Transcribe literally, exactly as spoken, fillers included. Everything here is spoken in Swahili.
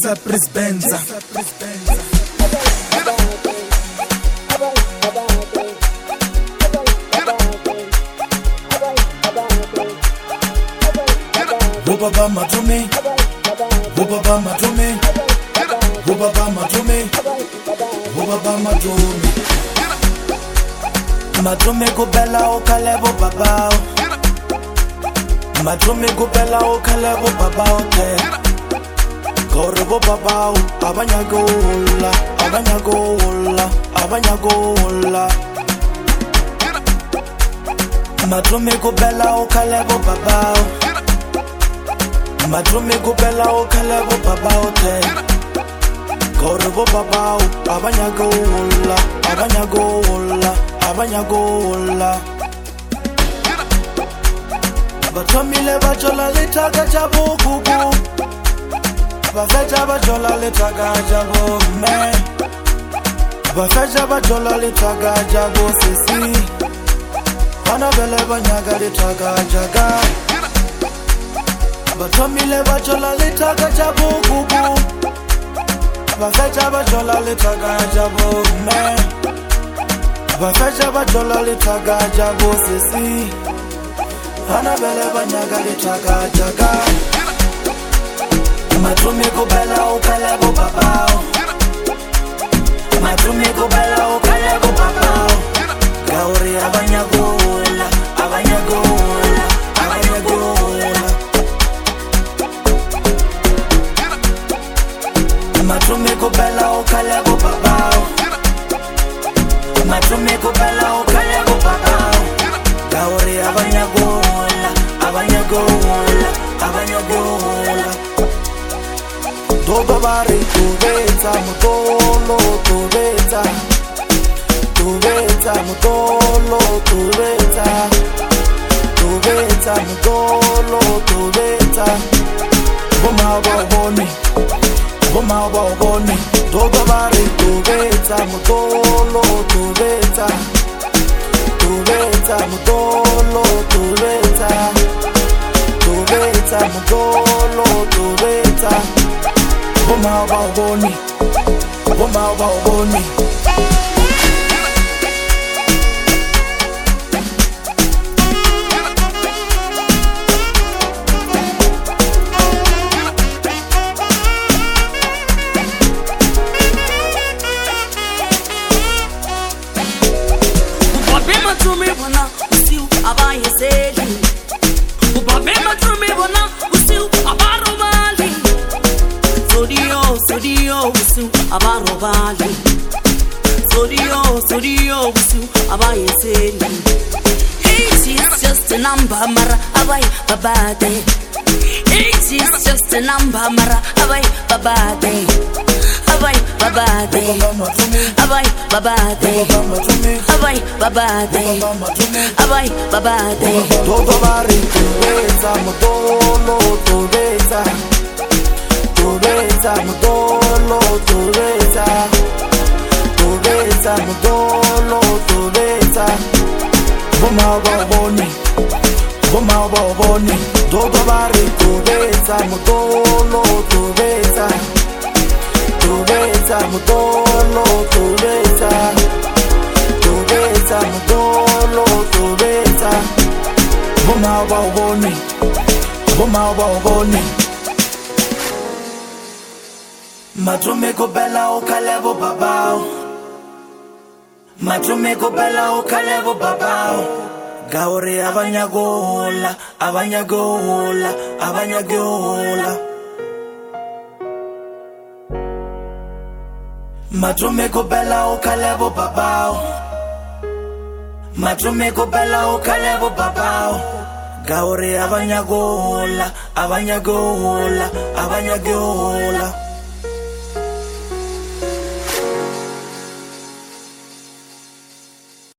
Chesa Prince Benza. Bubaba Matumi, Bubaba Matumi, Bubaba Matumi, Bubaba Matumi. Matumi kubela okalebo babao, Matumi kubela okalebo babao te. Korbo babao, abanyagola, abanyagola, abanyagola. Matumi kubela okalebo babao. Matumi kubela okalebo babao te. Korbo babao, abanyagola, abanyagola, abanyagola. Batomile bajola litaga jabo kuku. Bafeja bajola litaga jabo me. Bafeja bajola litaga jabo sisi. Anabele banyaga litaga jaga. Batomile bajola litaga jabo kuku. Bafeja bajola litaga jabo me. Bafeja bajola litaga jabo sisi. Anabele banyaga litaga jaga. Matumi kubela okalebo babao. Matumi kubela okalebo babao. Gauri abanyagola, abanyagola, abanyagola. Matumi kubela okalebo babao. Matumi kubela okalebo babao. Gauri abanyagola, abanyagola, abanyagola. Doba bari tubeta mutolo tubeta. Tubeta mutolo tubeta. Tubeta mutolo tubeta. Boma baboni, boma baboni. Doba bari tubeta mutolo tubeta. Tubeta mutolo tubeta. Tubeta mutolo tubeta. Boma baboni, boma baboni. Ubabema tumi bona usiu abaye seli. Ubabema tumi bona usiu abaro mali. Sodio, sodio, usu abarobali. Sodio, sodio, usu abayeseli. Age is just a number, mara abay babade. Age is just a number, mara abay babade. Abay babade. Abay babade. Abay babade. Abay babade. Todo bari tubeta mutolo tubeta. Tubeta mutolo tubeta. Tubeta mutolo tubeta. Boma baboni, boma baboni. Doba bari tubeta mutolo tubeta. Tubeta mutolo tubeta. Tubeta mutolo tubeta. Boma baboni, boma baboni. Matumi kubela okalebo babao. Matumi kubela okalebo babao. Gauri abanyagola, abanyagola, abanyagola. Matumi kubela okalebo babao. Matumi kubela okalebo babao. Gauri abanyagola, abanyagola, abanyagola.